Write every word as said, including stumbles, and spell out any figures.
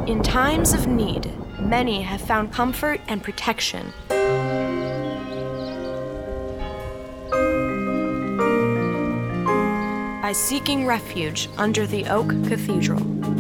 In times of need, many have found comfort and protection by seeking refuge under the Oak Cathedral.